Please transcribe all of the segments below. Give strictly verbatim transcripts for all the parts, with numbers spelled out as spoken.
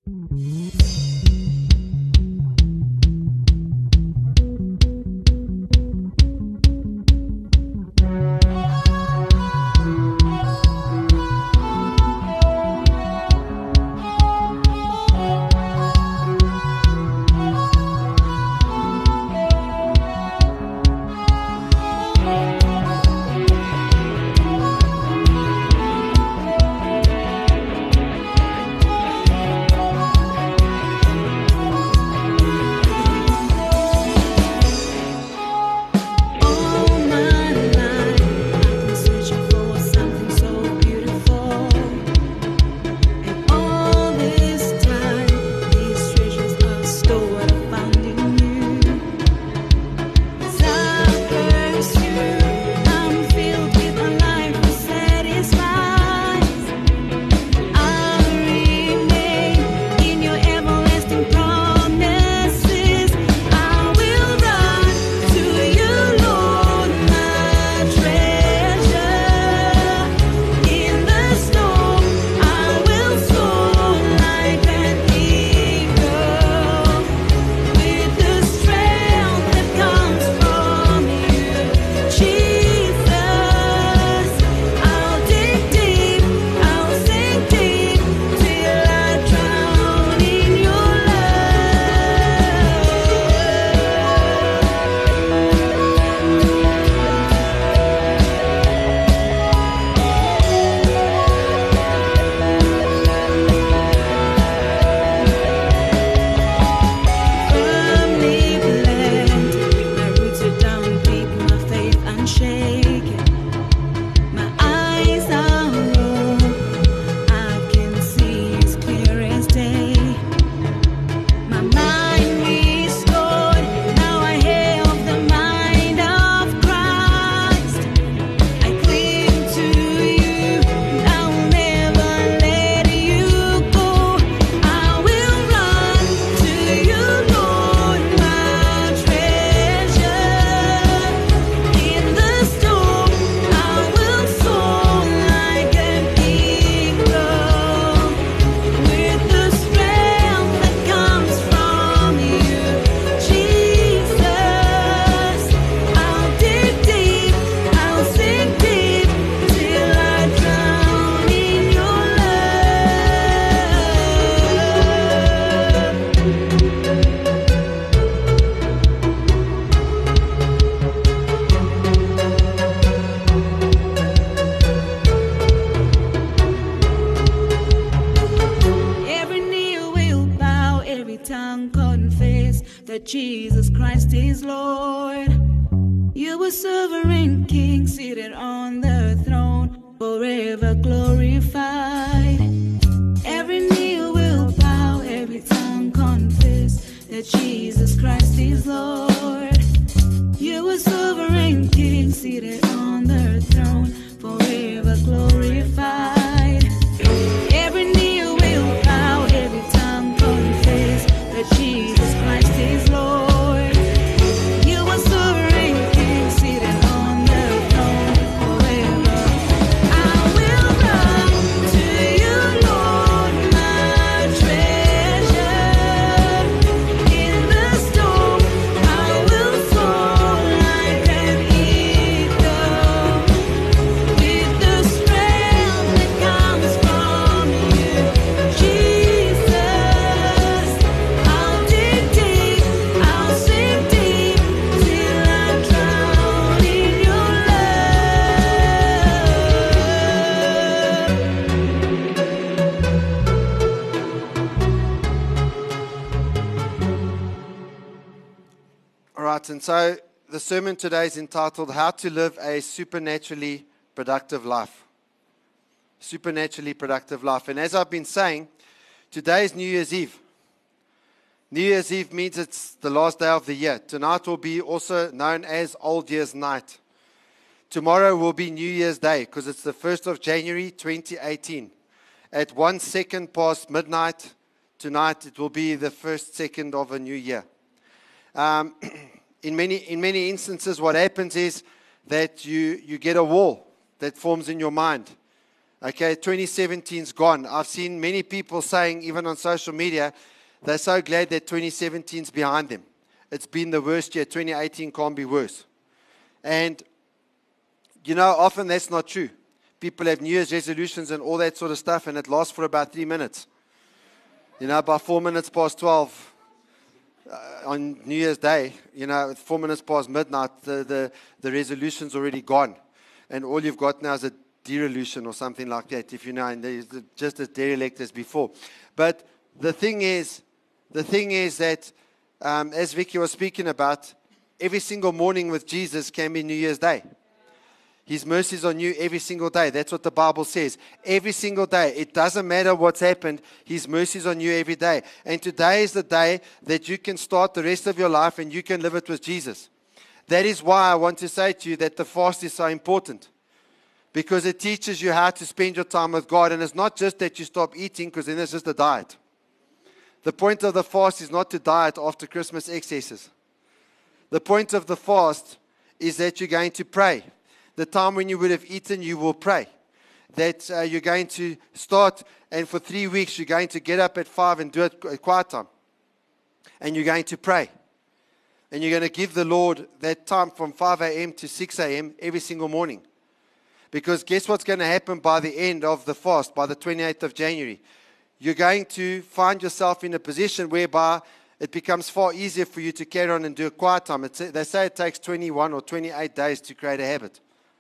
that Jesus Christ is Lord. You are sovereign King, seated on the throne, forever glorified. Every knee will bow, every tongue confess that Jesus Christ is Lord. You are sovereign King, seated on the throne, forever glorified. Every knee will bow, every tongue confess that Jesus Christ is Lord. You are sovereign King, seated on the throne, forever. I will run to you, Lord, my treasure. In the storm, I will soar like an eagle, with the strength that comes from you, Jesus. I'll dig deep, I'll sink deep, till I drown in your All right, and so the sermon today is entitled How to Live a Supernaturally Productive Life. Supernaturally productive life. And as I've been saying, today is New Year's Eve. New Year's Eve means it's the last day of the year. Tonight will be also known as Old Year's Night. Tomorrow will be New Year's Day because it's the first of January twenty eighteen. At one second past midnight tonight, it will be the first second of a new year. Um, in many in many instances, what happens is that you, you get a wall that forms in your mind. Okay, twenty seventeen's gone. I've seen many people saying, even on social media, they're so glad that twenty seventeen's behind them. It's been the worst year. twenty eighteen can't be worse. And, you know, often that's not true. People have New Year's resolutions and all that sort of stuff, and it lasts for about three minutes. You know, by four minutes past twelve uh, on New Year's Day, you know, four minutes past midnight, the, the, the resolution's already gone. And all you've got now is a derelution or something like that, if you know, and there's just as derelict as before. But the thing is, the thing is that, um, as Vicky was speaking about, every single morning with Jesus can be New Year's Day. His mercies are new every single day. That's what the Bible says. Every single day. It doesn't matter what's happened. His mercies are new every day. And today is the day that you can start the rest of your life and you can live it with Jesus. That is why I want to say to you that the fast is so important. Because it teaches you how to spend your time with God. And it's not just that you stop eating, because then it's just a diet. The point of the fast is not to diet after Christmas excesses. The point of the fast is that you're going to pray. The time when you would have eaten, you will pray. That uh, you're going to start, and for three weeks, you're going to get up at five and do it at quiet time. And you're going to pray. And you're going to give the Lord that time from five a.m. to six a.m. every single morning. Because guess what's going to happen by the end of the fast, by the twenty-eighth of January? You're going to find yourself in a position whereby it becomes far easier for you to carry on and do a quiet time. It's, they say it takes twenty-one or twenty-eight days to create a habit.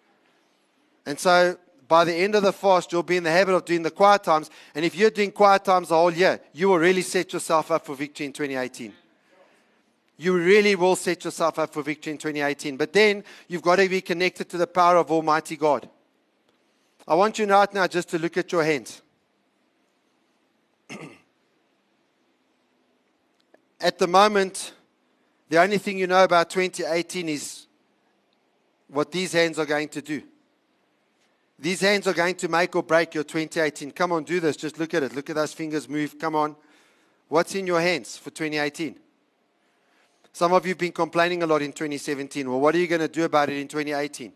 And so by the end of the fast, you'll be in the habit of doing the quiet times. And if you're doing quiet times the whole year, you will really set yourself up for victory in twenty eighteen. You really will set yourself up for victory in twenty eighteen. But then you've got to be connected to the power of Almighty God. I want you right now just to look at your hands. At the moment, the only thing you know about twenty eighteen is what these hands are going to do. These hands are going to make or break your twenty eighteen. Come on, do this. Just look at it. Look at those fingers move. Come on. What's in your hands for twenty eighteen? Some of you have been complaining a lot in twenty seventeen. Well, what are you going to do about it in twenty eighteen?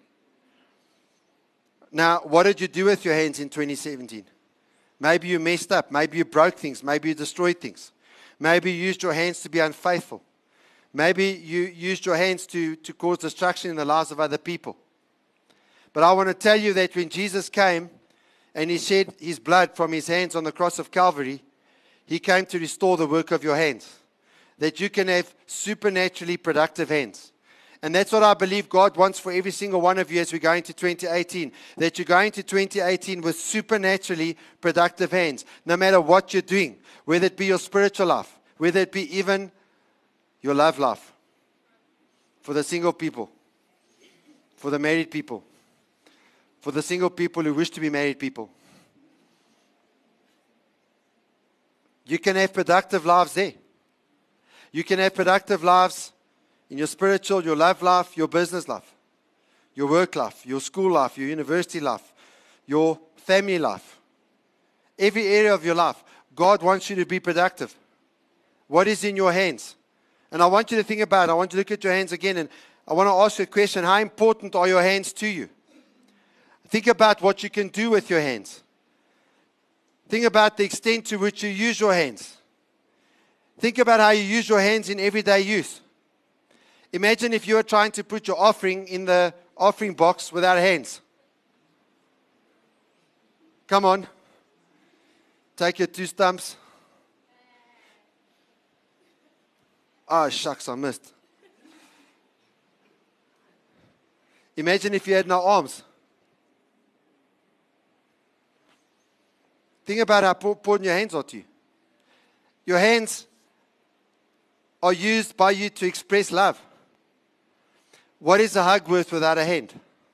Now, what did you do with your hands in twenty seventeen? Maybe you messed up. Maybe you broke things. Maybe you destroyed things. Maybe you used your hands to be unfaithful. Maybe you used your hands to, to cause destruction in the lives of other people. But I want to tell you that when Jesus came and He shed His blood from His hands on the cross of Calvary, He came to restore the work of your hands. That you can have supernaturally productive hands. And that's what I believe God wants for every single one of you as we go into twenty eighteen. That you're going to twenty eighteen with supernaturally productive hands. No matter what you're doing. Whether it be your spiritual life. Whether it be even your love life. For the single people. For the married people. For the single people who wish to be married people. You can have productive lives there. You can have productive lives in your spiritual, your love life, your business life, your work life, your school life, your university life, your family life. Every area of your life, God wants you to be productive. What is in your hands? And I want you to think about it. I want you to look at your hands again, and I want to ask you a question. How important are your hands to you? Think about what you can do with your hands. Think about the extent to which you use your hands. Think about how you use your hands in everyday use. Imagine if you were trying to put your offering in the offering box without hands. Come on. Take your two stumps. Oh, shucks, I missed. Imagine if you had no arms. Think about how important your hands are to you. Your hands are used by you to express love. What is a hug worth without a hand?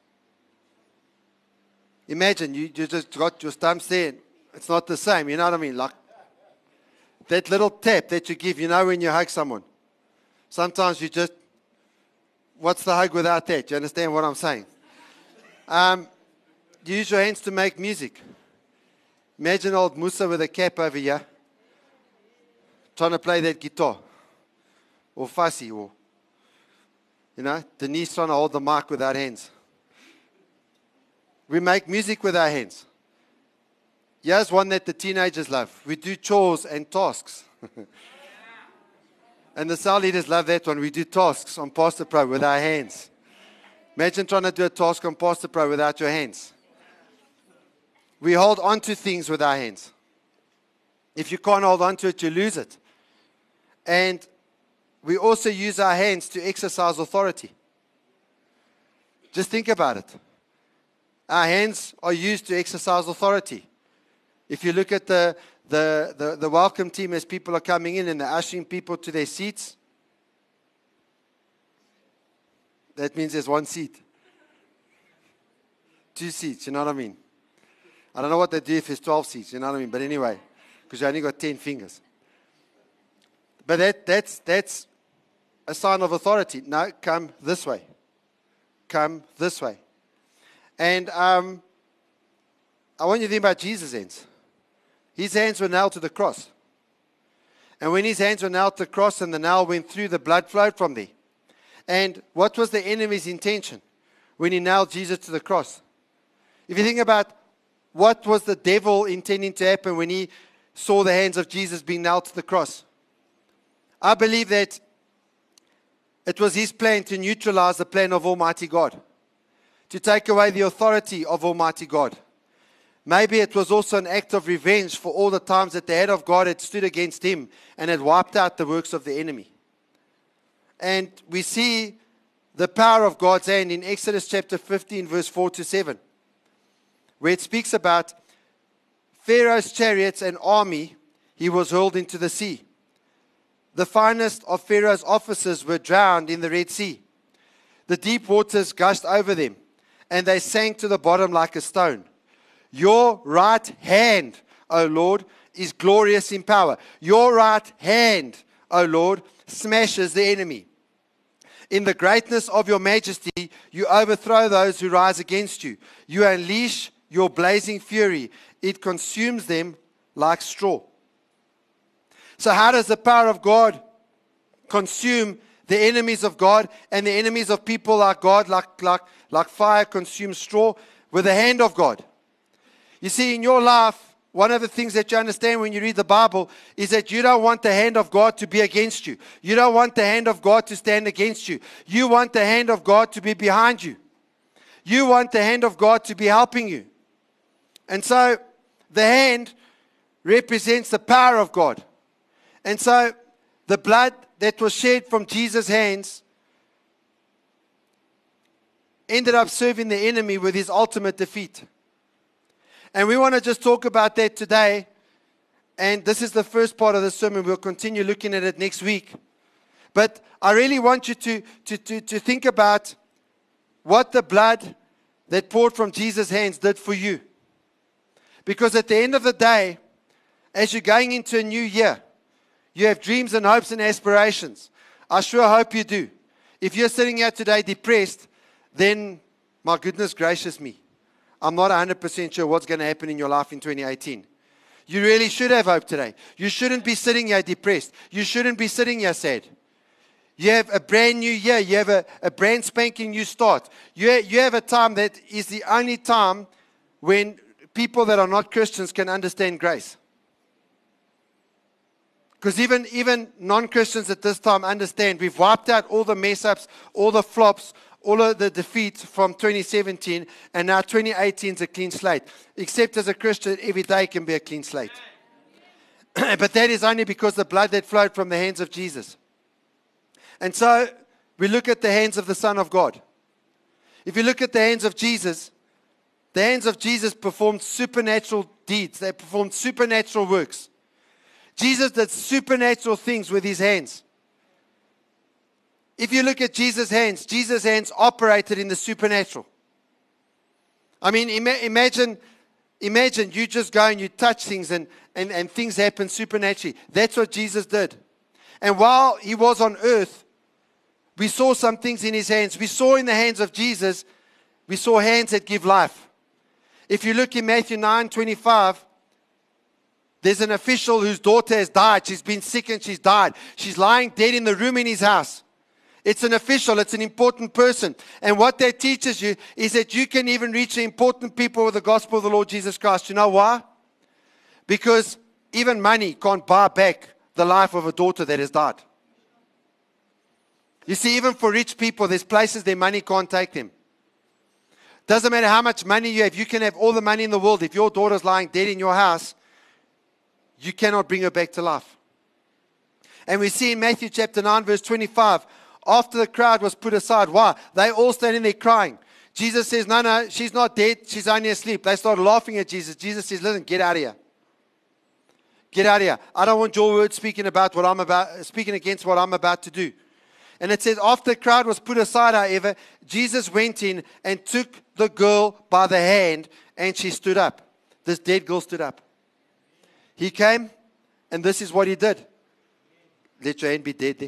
Imagine you, you just got your stumps there. It's not the same, you know what I mean? Like that little tap that you give, you know when you hug someone. Sometimes you just, what's the hug without that? You understand what I'm saying? Um, you use your hands to make music. Imagine old Musa with a cap over here, trying to play that guitar. Or fussy, or, you know, Denise trying to hold the mic without hands. We make music with our hands. Here's one that the teenagers love. We do chores and tasks. And the cell leaders love that one. We do tasks on Pastor Pro with our hands. Imagine trying to do a task on Pastor Pro without your hands. We hold on to things with our hands. If you can't hold on to it, you lose it. And we also use our hands to exercise authority. Just think about it. Our hands are used to exercise authority. If you look at the, the, the, the welcome team as people are coming in and they're ushering people to their seats, that means there's one seat. Two seats, you know what I mean? I don't know what they do if there's twelve seats, you know what I mean? But anyway, because you only got ten fingers. But that, that's, that's a sign of authority. No, come this way. Come this way. And um, I want you to think about Jesus' hands. His hands were nailed to the cross. And when his hands were nailed to the cross and the nail went through, the blood flowed from there. And what was the enemy's intention when he nailed Jesus to the cross? If you think about what was the devil intending to happen when he saw the hands of Jesus being nailed to the cross, I believe that it was his plan to neutralize the plan of Almighty God, to take away the authority of Almighty God. Maybe it was also an act of revenge for all the times that the head of God had stood against him and had wiped out the works of the enemy. And we see the power of God's hand in Exodus chapter fifteen, verse four to seven, where it speaks about Pharaoh's chariots and army, he was hurled into the sea. The finest of Pharaoh's officers were drowned in the Red Sea. The deep waters gushed over them, and they sank to the bottom like a stone. Your right hand, O Lord, is glorious in power. Your right hand, O Lord, smashes the enemy. In the greatness of your majesty, you overthrow those who rise against you. You unleash your blazing fury. It consumes them like straw. So how does the power of God consume the enemies of God and the enemies of people like God, like, like, like fire consumes straw? With the hand of God. You see, in your life, one of the things that you understand when you read the Bible is that you don't want the hand of God to be against you. You don't want the hand of God to stand against you. You want the hand of God to be behind you. You want the hand of God to be helping you. And so, the hand represents the power of God. And so, the blood that was shed from Jesus' hands ended up serving the enemy with his ultimate defeat. And we want to just talk about that today. And this is the first part of the sermon. We'll continue looking at it next week. But I really want you to, to, to, to think about what the blood that poured from Jesus' hands did for you. Because at the end of the day, as you're going into a new year, you have dreams and hopes and aspirations. I sure hope you do. If you're sitting here today depressed, then my goodness gracious me, I'm not one hundred percent sure what's going to happen in your life in twenty eighteen. You really should have hope today. You shouldn't be sitting here depressed. You shouldn't be sitting here sad. You have a brand new year. You have a, a brand spanking new start. You, you have a time that is the only time when people that are not Christians can understand grace. Because even, even non-Christians at this time understand we've wiped out all the mess-ups, all the flops, all of the defeats from twenty seventeen, and now twenty eighteen is a clean slate. Except as a Christian, every day can be a clean slate. But that is only because the blood that flowed from the hands of Jesus. And so, we look at the hands of the Son of God. If you look at the hands of Jesus, the hands of Jesus performed supernatural deeds. They performed supernatural works. Jesus did supernatural things with his hands. If you look at Jesus' hands, Jesus' hands operated in the supernatural. I mean, ima- imagine, imagine you just go and you touch things and, and, and things happen supernaturally. That's what Jesus did. And while he was on earth, we saw some things in his hands. We saw in the hands of Jesus, we saw hands that give life. If you look in Matthew nine twenty-five, there's an official whose daughter has died. She's been sick and she's died. She's lying dead in the room in his house. It's an official. It's an important person. And what that teaches you is that you can even reach the important people with the gospel of the Lord Jesus Christ. You know why? Because even money can't buy back the life of a daughter that has died. You see, even for rich people, there's places their money can't take them. Doesn't matter how much money you have. You can have all the money in the world. If your daughter's lying dead in your house, you cannot bring her back to life. And we see in Matthew chapter nine, verse twenty-five, after the crowd was put aside, why? They all standing there crying. Jesus says, no, no, she's not dead. She's only asleep. They start laughing at Jesus. Jesus says, listen, get out of here. Get out of here. I don't want your words speaking about what I'm about, speaking against what I'm about to do. And it says, after the crowd was put aside, however, Jesus went in and took the girl by the hand, and she stood up. This dead girl stood up. He came, and this is what he did. Let your hand be dead there.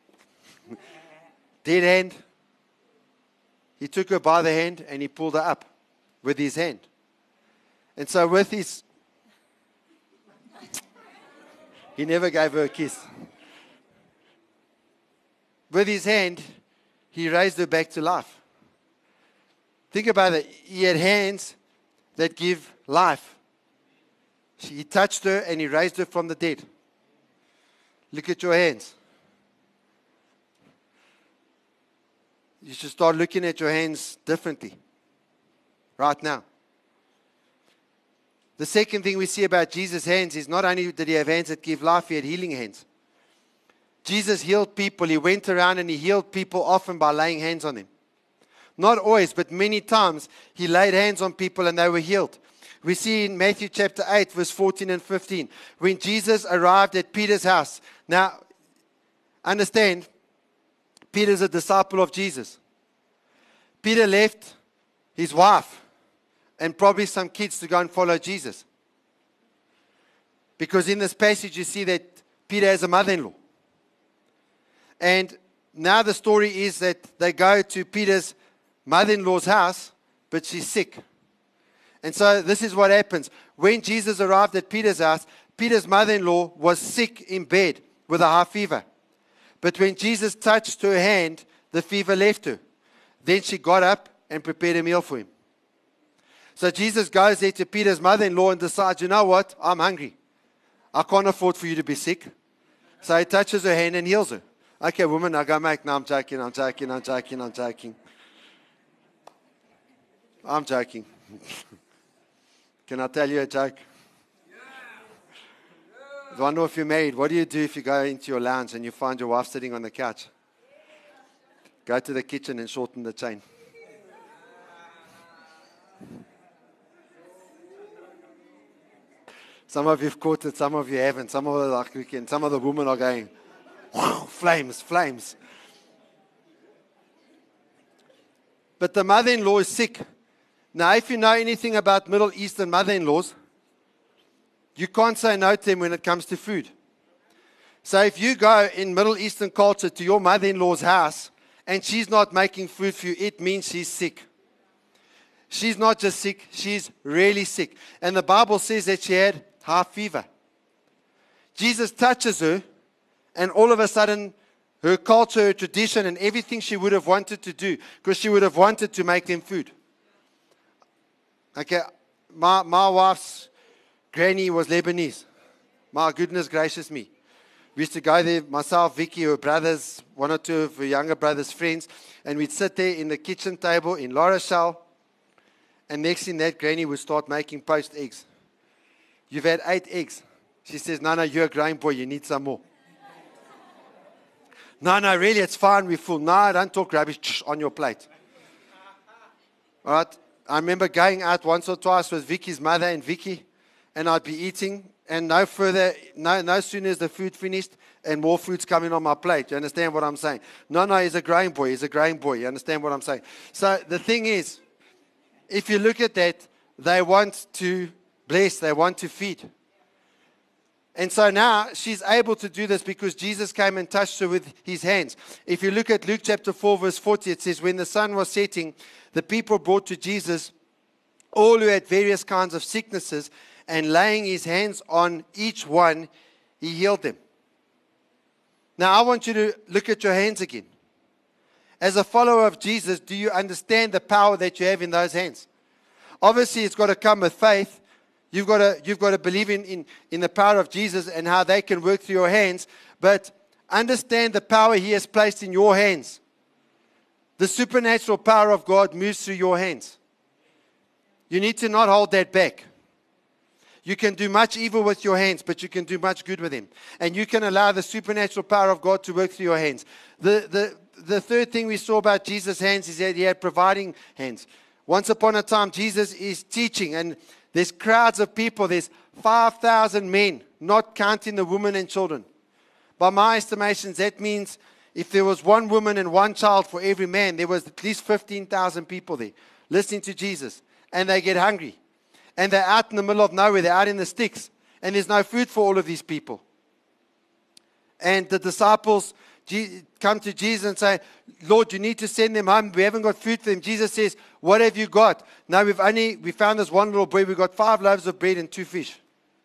Dead hand. He took her by the hand, and he pulled her up with his hand. And so with his... He never gave her a kiss. With his hand, he raised her back to life. Think about it. He had hands that give life. He touched her and he raised her from the dead. Look at your hands. You should start looking at your hands differently right now. The second thing we see about Jesus' hands is not only did he have hands that give life, he had healing hands. Jesus healed people. He went around and he healed people often by laying hands on them. Not always, but many times he laid hands on people and they were healed. We see in Matthew chapter eight, verse fourteen and fifteen, when Jesus arrived at Peter's house. Now, understand, Peter's a disciple of Jesus. Peter left his wife and probably some kids to go and follow Jesus. Because in this passage you see that Peter has a mother-in-law. And now the story is that they go to Peter's mother-in-law's house, but she's sick. And so this is what happens. When Jesus arrived at Peter's house, Peter's mother-in-law was sick in bed with a high fever. But when Jesus touched her hand, the fever left her. Then she got up and prepared a meal for him. So Jesus goes there to Peter's mother-in-law and decides, you know what? I'm hungry. I can't afford for you to be sick. So he touches her hand and heals her. Okay, woman, I go make. No, I'm joking, I'm joking, I'm joking, I'm joking. I'm joking. Can I tell you a joke? I wonder if you're married. What do you do if you go into your lounge and you find your wife sitting on the couch? Go to the kitchen and shorten the chain. Some of you have caught it, some of you haven't. Some of the like weekend, some of the women are going, wow, flames, flames. But the mother-in-law is sick. Now, if you know anything about Middle Eastern mother-in-laws, you can't say no to them when it comes to food. So if you go in Middle Eastern culture to your mother-in-law's house and she's not making food for you, it means she's sick. She's not just sick, she's really sick. And the Bible says that she had high fever. Jesus touches her, and all of a sudden, her culture, her tradition, and everything she would have wanted to do, because she would have wanted to make them food. Okay, my, my wife's granny was Lebanese. My goodness gracious me. We used to go there, myself, Vicky, her brothers, one or two of her younger brothers' friends, and we'd sit there in the kitchen table in La Rochelle, and next thing that granny would start making poached eggs. You've had eight eggs. She says, no, no, you're a growing boy, you need some more. No, no, really, it's fine, we're full. No, don't talk rubbish on your plate. All right? I remember going out once or twice with Vicky's mother and Vicky, and I'd be eating, and no further, no, no sooner is the food finished, and more food's coming on my plate. You understand what I'm saying? No, no, he's a growing boy, he's a growing boy. You understand what I'm saying? So the thing is, if you look at that, they want to bless, they want to feed. And so now she's able to do this because Jesus came and touched her with his hands. If you look at Luke chapter four, verse forty, it says, when the sun was setting, the people brought to Jesus all who had various kinds of sicknesses, and laying his hands on each one, he healed them. Now I want you to look at your hands again. As a follower of Jesus, do you understand the power that you have in those hands? Obviously, it's got to come with faith. You've got to, you've got to believe in, in, in the power of Jesus and how they can work through your hands. But understand the power He has placed in your hands. The supernatural power of God moves through your hands. You need to not hold that back. You can do much evil with your hands, but you can do much good with them. And you can allow the supernatural power of God to work through your hands. The, the, the third thing we saw about Jesus' hands is that He had providing hands. Once upon a time, Jesus is teaching, and there's crowds of people. There's five thousand men, not counting the women and children. By my estimations, that means if there was one woman and one child for every man, there was at least fifteen thousand people there listening to Jesus. And they get hungry. And they're out in the middle of nowhere. They're out in the sticks. And there's no food for all of these people. And the disciples come to Jesus and say, Lord, you need to send them home. We haven't got food for them. Jesus says, what have you got? No, we've only, we found this one little boy. We've got five loaves of bread and two fish.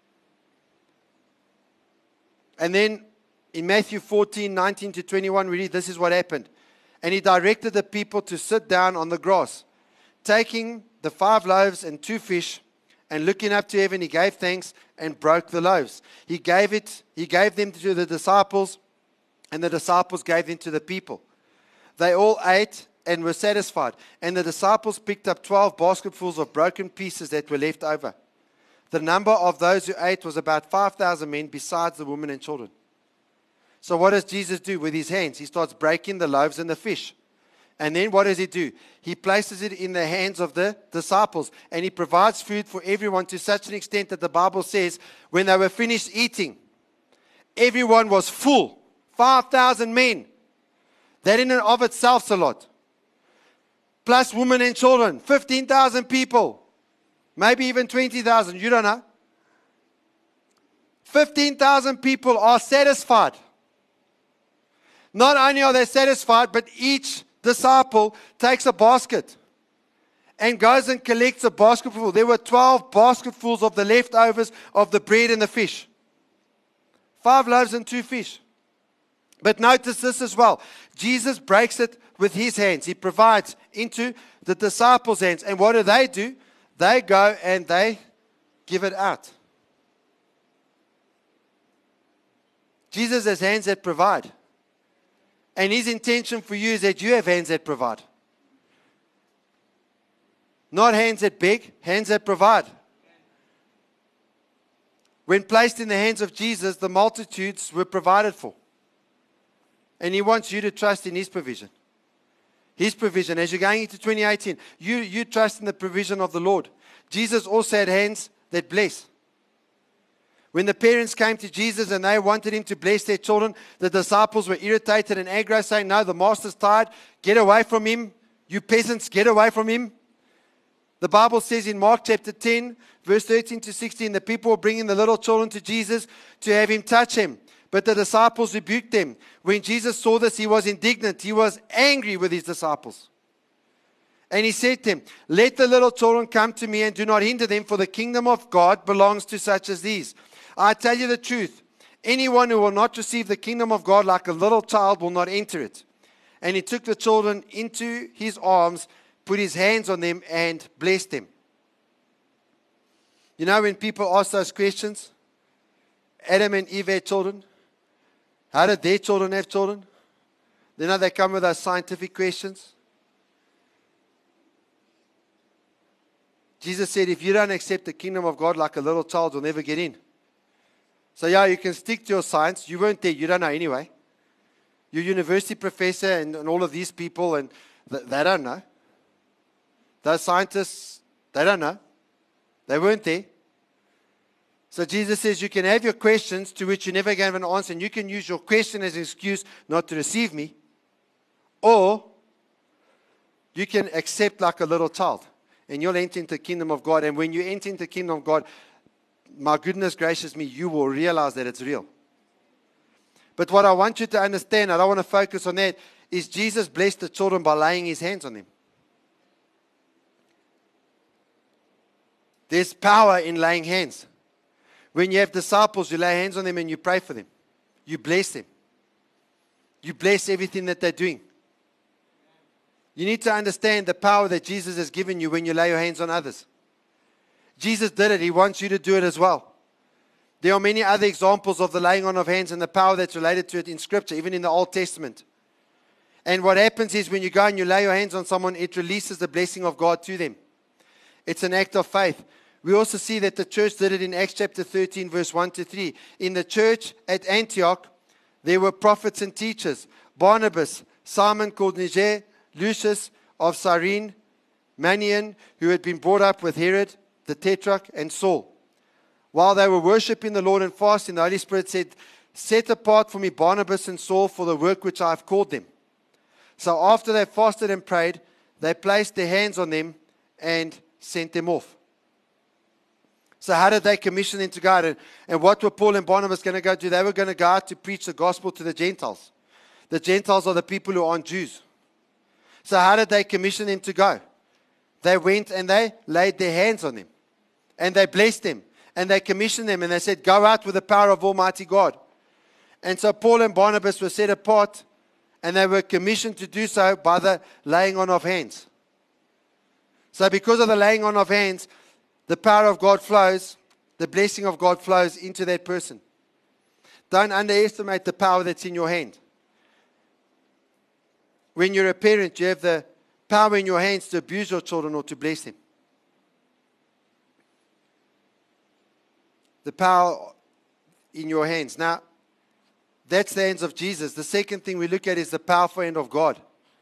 And then in Matthew fourteen, nineteen to twenty-one, we read, this is what happened. And He directed the people to sit down on the grass. Taking the five loaves and two fish, and looking up to heaven, He gave thanks and broke the loaves. He gave it, He gave them to the disciples, and the disciples gave them to the people. They all ate and were satisfied. And the disciples picked up twelve basketfuls of broken pieces that were left over. The number of those who ate was about five thousand men, besides the women and children. So what does Jesus do with His hands? He starts breaking the loaves and the fish. And then what does He do? He places it in the hands of the disciples. And He provides food for everyone to such an extent that the Bible says when they were finished eating, everyone was full. five thousand men. That in and of itself is a lot. Plus women and children. fifteen thousand people. Maybe even twenty thousand. You don't know. fifteen thousand people are satisfied. Not only are they satisfied, but each disciple takes a basket and goes and collects a basketful. There were twelve basketfuls of the leftovers of the bread and the fish. Five loaves and two fish. But notice this as well. Jesus breaks it with His hands. He provides into the disciples' hands. And what do they do? They go and they give it out. Jesus has hands that provide. And His intention for you is that you have hands that provide. Not hands that beg, hands that provide. When placed in the hands of Jesus, the multitudes were provided for. And He wants you to trust in His provision. His provision. As you're going into twenty eighteen, you, you trust in the provision of the Lord. Jesus also had hands that bless. When the parents came to Jesus and they wanted Him to bless their children, the disciples were irritated and angry, saying, no, the master's tired. Get away from him. You peasants, get away from him. The Bible says in Mark chapter ten, verse thirteen to sixteen, the people were bringing the little children to Jesus to have Him touch him. But the disciples rebuked them. When Jesus saw this, He was indignant. He was angry with His disciples. And He said to them, let the little children come to me and do not hinder them, for the kingdom of God belongs to such as these. I tell you the truth, anyone who will not receive the kingdom of God like a little child will not enter it. And He took the children into His arms, put His hands on them, and blessed them. You know, when people ask those questions, Adam and Eve had children. How did their children have children? You know, they come with those scientific questions. Jesus said, if you don't accept the kingdom of God like a little child, you'll never get in. So yeah, you can stick to your science. You weren't there. You don't know anyway. Your university professor and, and all of these people, and th- they don't know. Those scientists, they don't know. They weren't there. So Jesus says you can have your questions to which you never gave an answer, and you can use your question as an excuse not to receive me. Or you can accept like a little child, and you'll enter into the kingdom of God. And when you enter into the kingdom of God, my goodness gracious me, you will realize that it's real. But what I want you to understand, I don't want to focus on that, is Jesus blessed the children by laying His hands on them. There's power in laying hands. When you have disciples, you lay hands on them and you pray for them. You bless them. You bless everything that they're doing. You need to understand the power that Jesus has given you when you lay your hands on others. Jesus did it. He wants you to do it as well. There are many other examples of the laying on of hands and the power that's related to it in Scripture, even in the Old Testament. And what happens is when you go and you lay your hands on someone, it releases the blessing of God to them. It's an act of faith. We also see that the church did it in Acts chapter thirteen, verse one to three. In the church at Antioch, there were prophets and teachers. Barnabas, Simon called Niger, Lucius of Cyrene, Manaen, who had been brought up with Herod, the Tetrarch, and Saul. While they were worshiping the Lord and fasting, the Holy Spirit said, set apart for me Barnabas and Saul for the work which I have called them. So after they fasted and prayed, they placed their hands on them and sent them off. So how did they commission them to go out? And, and what were Paul and Barnabas going to go do? They were going to go out to preach the gospel to the Gentiles. The Gentiles are the people who aren't Jews. So how did they commission them to go? They went and they laid their hands on them. And they blessed them. And they commissioned them. And they said, go out with the power of Almighty God. And so Paul and Barnabas were set apart. And they were commissioned to do so by the laying on of hands. So because of the laying on of hands, the power of God flows, the blessing of God flows into that person. Don't underestimate the power that's in your hand. When you're a parent, you have the power in your hands to abuse your children or to bless them. The power in your hands. Now, that's the hands of Jesus. The second thing we look at is the powerful hand of God.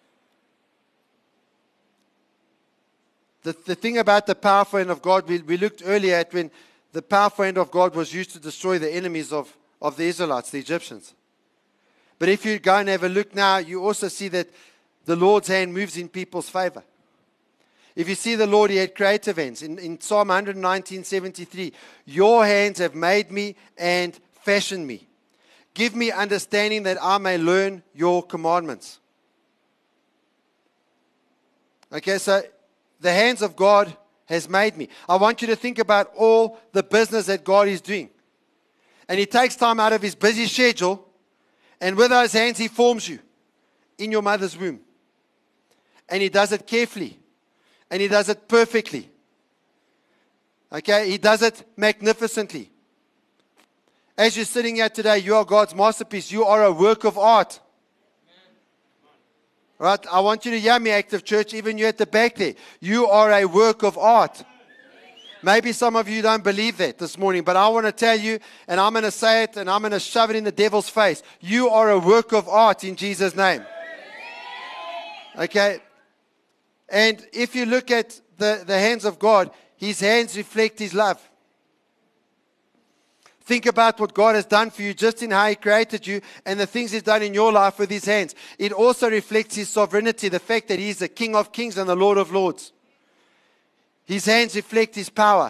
The, the thing about the powerful hand of God, we, we looked earlier at when the powerful hand of God was used to destroy the enemies of, of the Israelites, the Egyptians. But if you go and have a look now, you also see that the Lord's hand moves in people's favor. If you see the Lord, He had creative hands. In, in Psalm one nineteen, seventy-three, your hands have made me and fashioned me. Give me understanding that I may learn your commandments. Okay, so the hands of God has made me. I want you to think about all the business that God is doing. And He takes time out of His busy schedule, and with those hands He forms you in your mother's womb. And He does it carefully. And He does it perfectly. Okay, He does it magnificently. As you're sitting here today, you are God's masterpiece. You are a work of art. Right? I want you to hear me, Active Church, even you at the back there. You are a work of art. Maybe some of you don't believe that this morning, but I want to tell you, and I'm going to say it, and I'm going to shove it in the devil's face. You are a work of art in Jesus' name. Okay? And if you look at the, the hands of God, His hands reflect His love. Think about what God has done for you just in how He created you and the things He's done in your life with His hands. It also reflects His sovereignty, the fact that He is the King of kings and the Lord of lords. His hands reflect His power.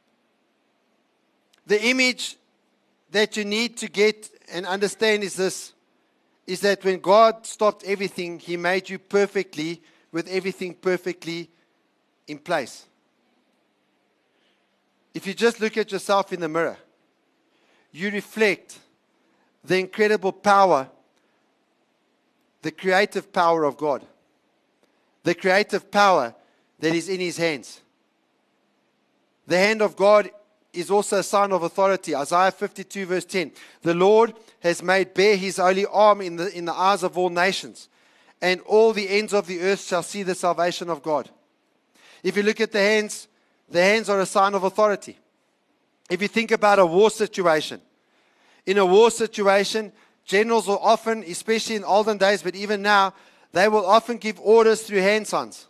The image that you need to get and understand is this, is that when God stopped everything, He made you perfectly with everything perfectly in place. If you just look at yourself in the mirror, you reflect the incredible power, the creative power of God. The creative power that is in His hands. The hand of God is also a sign of authority. Isaiah fifty-two verse ten. The Lord has made bare His holy arm in the, in the eyes of all nations, and all the ends of the earth shall see the salvation of God. If you look at the hands, the hands are a sign of authority. If you think about a war situation, in a war situation, generals will often, especially in olden days, but even now, they will often give orders through hand signs.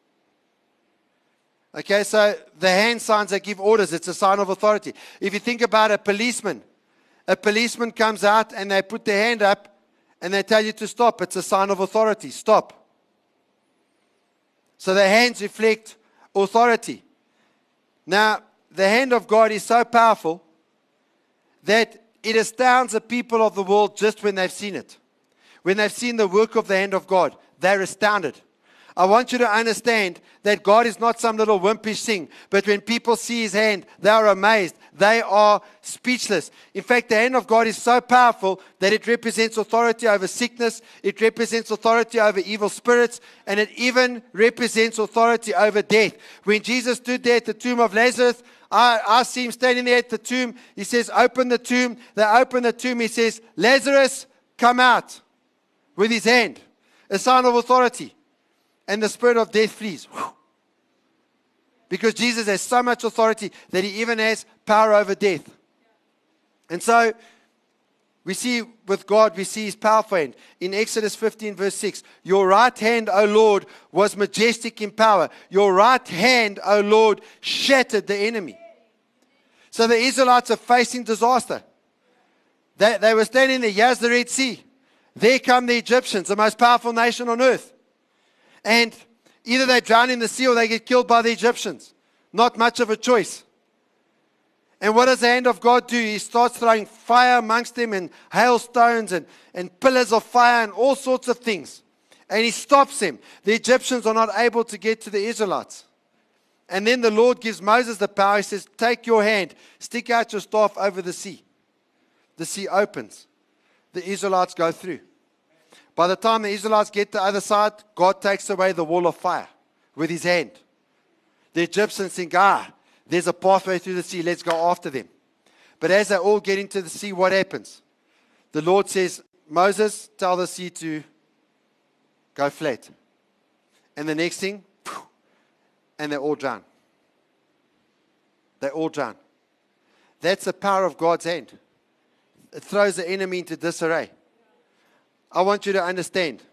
Okay, so the hand signs that give orders, it's a sign of authority. If you think about a policeman, a policeman comes out and they put their hand up and they tell you to stop. It's a sign of authority. Stop. So the hands reflect authority. Now, the hand of God is so powerful that it astounds the people of the world just when they've seen it. When they've seen the work of the hand of God, they're astounded. I want you to understand that God is not some little wimpish thing, but when people see His hand, they are amazed. They are speechless. In fact, the hand of God is so powerful that it represents authority over sickness, it represents authority over evil spirits, and it even represents authority over death. When Jesus stood there at the tomb of Lazarus, I, I see him standing there at the tomb. He says, open the tomb. They open the tomb. He says, Lazarus, come out, with his hand. A sign of authority. And the spirit of death flees. Whew. Because Jesus has so much authority that he even has power over death. And so, we see with God, we see his powerful hand. In Exodus fifteen verse six, your right hand, O Lord, was majestic in power. Your right hand, O Lord, shattered the enemy. So the Israelites are facing disaster. They, they were standing there, here's the Red Sea. There come the Egyptians, the most powerful nation on earth. And either they drown in the sea or they get killed by the Egyptians. Not much of a choice. And what does the hand of God do? He starts throwing fire amongst them and hailstones and, and pillars of fire and all sorts of things. And he stops them. The Egyptians are not able to get to the Israelites. And then the Lord gives Moses the power. He says, take your hand, stick out your staff over the sea. The sea opens. The Israelites go through. By the time the Israelites get to the other side, God takes away the wall of fire with his hand. The Egyptians think, ah, there's a pathway through the sea, let's go after them. But as they all get into the sea, what happens? The Lord says, Moses, tell the sea to go flat. And the next thing, and they all drown. They all drown. That's the power of God's hand. It throws the enemy into disarray. I want you to understand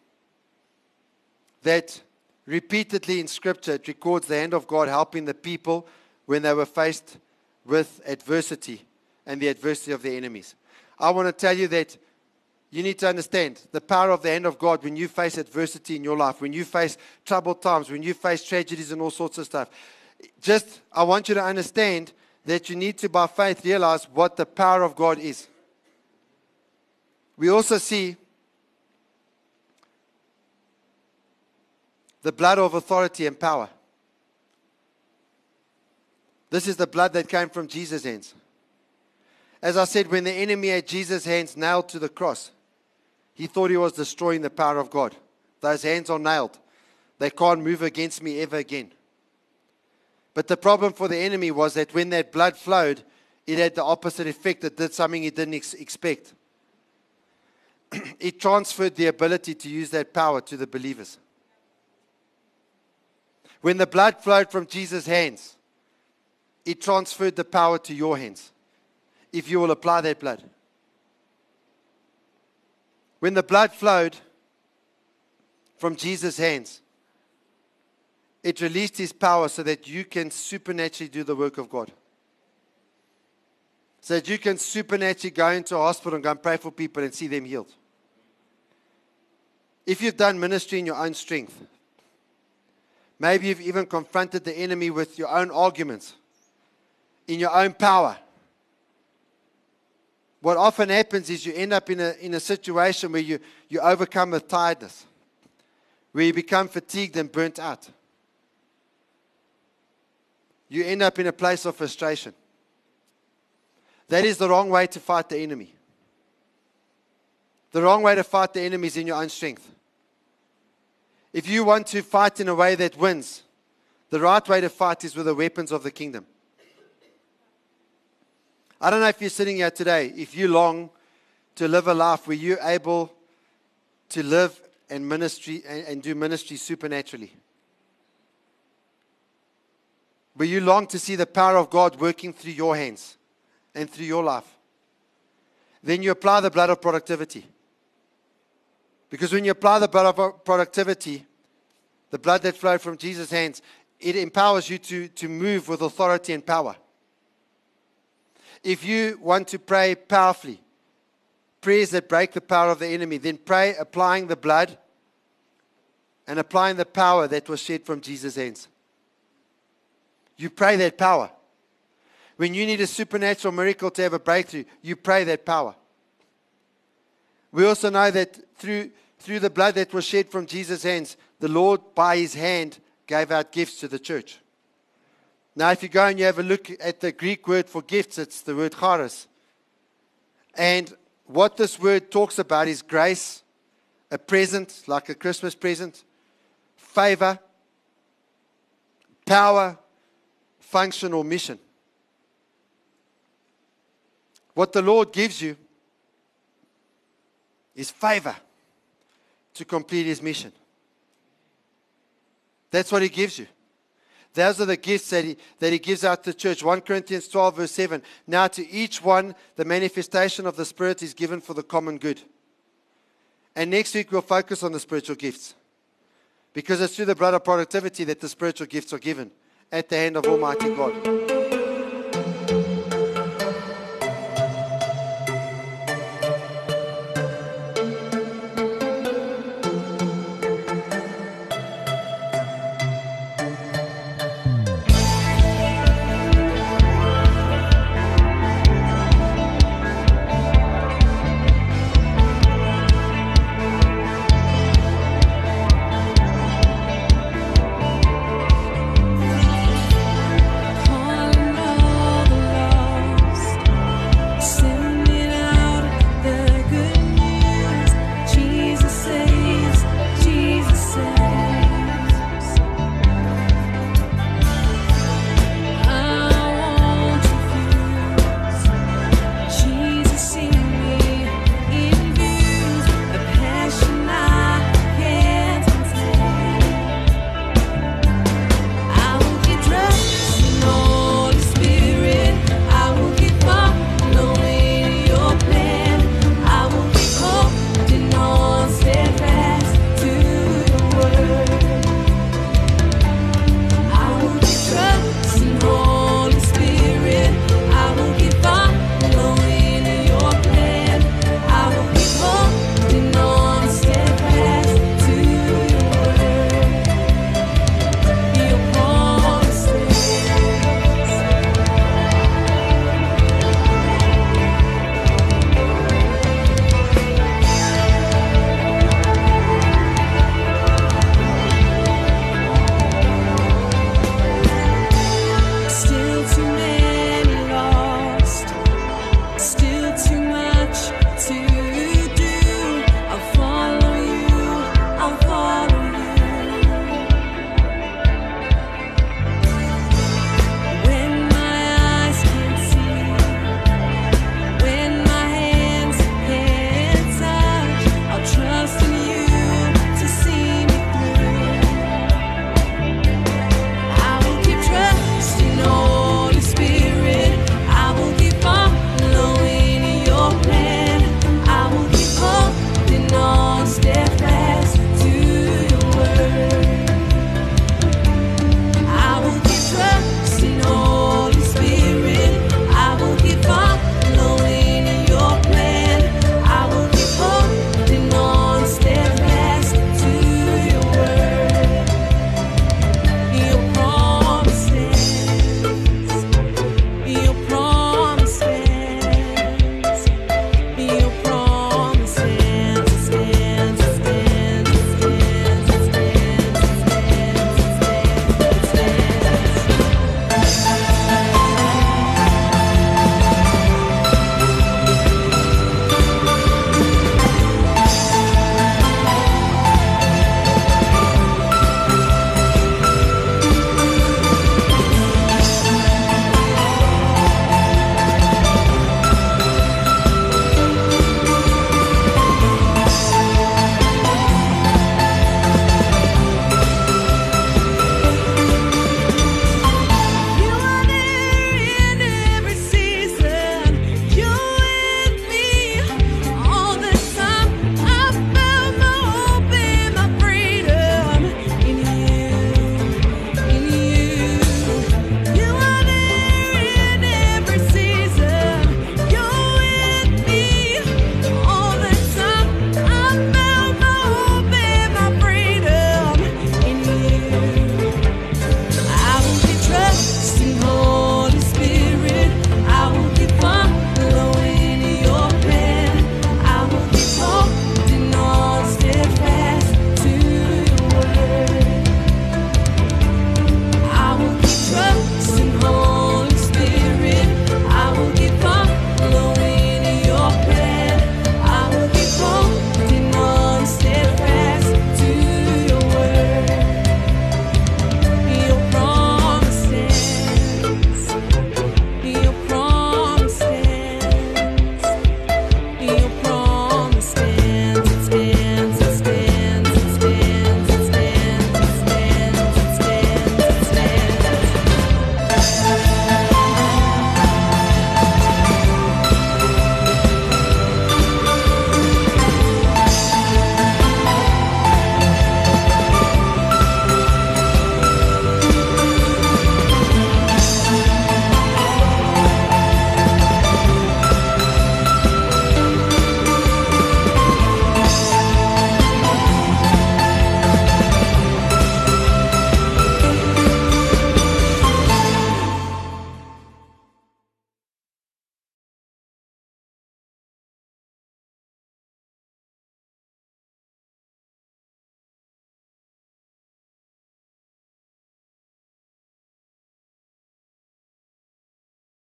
that repeatedly in Scripture it records the hand of God helping the people when they were faced with adversity and the adversity of their enemies. I want to tell you that you need to understand the power of the hand of God when you face adversity in your life, when you face troubled times, when you face tragedies and all sorts of stuff. Just, I want you to understand that you need to, by faith, realize what the power of God is. We also see the blood of authority and power. This is the blood that came from Jesus' hands. As I said, when the enemy had Jesus' hands nailed to the cross, he thought he was destroying the power of God. Those hands are nailed. They can't move against me ever again. But the problem for the enemy was that when that blood flowed, it had the opposite effect. It did something he didn't ex- expect. It transferred the ability to use that power to the believers. When the blood flowed from Jesus' hands, it transferred the power to your hands, if you will apply that blood. When the blood flowed from Jesus' hands, it released his power so that you can supernaturally do the work of God. So that you can supernaturally go into a hospital and go and pray for people and see them healed. If you've done ministry in your own strength, maybe you've even confronted the enemy with your own arguments, in your own power. What often happens is you end up in a, in a situation where you, you overcome with tiredness, where you become fatigued and burnt out. You end up in a place of frustration. That is the wrong way to fight the enemy. The wrong way to fight the enemy is in your own strength. If you want to fight in a way that wins, the right way to fight is with the weapons of the kingdom. I don't know if you're sitting here today, if you long to live a life where you're able to live and ministry and, and do ministry supernaturally. Where you long to see the power of God working through your hands and through your life. Then you apply the blood of productivity. Because when you apply the blood of productivity, the blood that flowed from Jesus' hands, it empowers you to, to move with authority and power. If you want to pray powerfully, prayers that break the power of the enemy, then pray applying the blood and applying the power that was shed from Jesus' hands. You pray that power. When you need a supernatural miracle to have a breakthrough, you pray that power. We also know that through, through the blood that was shed from Jesus' hands, the Lord, by his hand, gave out gifts to the church. Now, if you go and you have a look at the Greek word for gifts, it's the word charis. And what this word talks about is grace, a present, like a Christmas present, favor, power, function, or mission. What the Lord gives you is favor to complete His mission. That's what He gives you. Those are the gifts that he, that he gives out to the church. First Corinthians twelve verse seven. Now to each one, the manifestation of the Spirit is given for the common good. And next week we'll focus on the spiritual gifts. Because it's through the blood of productivity that the spiritual gifts are given at the hand of Almighty God.